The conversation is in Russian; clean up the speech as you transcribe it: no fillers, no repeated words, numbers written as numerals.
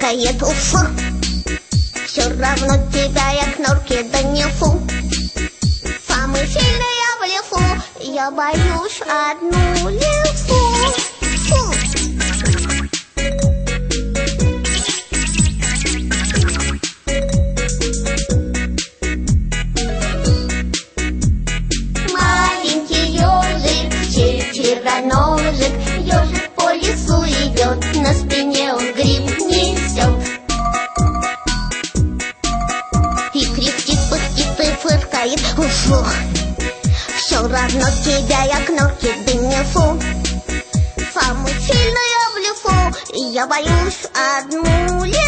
фыркает, уф. Все равно тебя я к норке донесу. Самый сильный я в лесу, я боюсь одну лису. Фу. Маленький ежик, четвероножек, ежик по лесу идет, на спине он гриб несет. И кряхтит, пыхтит и фыркает, уф. Все равно тебя я к норке донесу. Самый сильный я в лесу, и я боюсь одну лису.